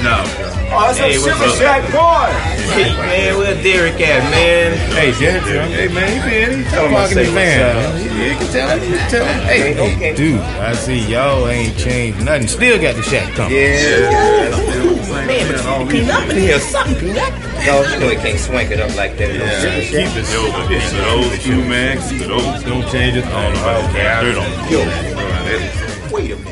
out. Oh, that's Hey, a what's Sugar up? Shack boy. Hey, man, where Derek at, man? Hey, Derek. Hey, man, he been. He's Tell him I talking to say the what's fan. up. You can tell him. You can tell him. Hey, Okay. dude, I see y'all ain't changed nothing. Still got the shack coming. Yeah. Man, but you clean up in here. Something clean up. No, you know he can't swank it up like that. Keep it old. It's an old school, man. Keep it old. Don't change it. I don't know about dirt on it. Wait a minute.